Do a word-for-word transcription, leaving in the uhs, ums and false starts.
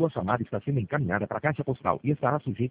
Sua chamada está sendo encaminhada para a caixa postal e estará sujeita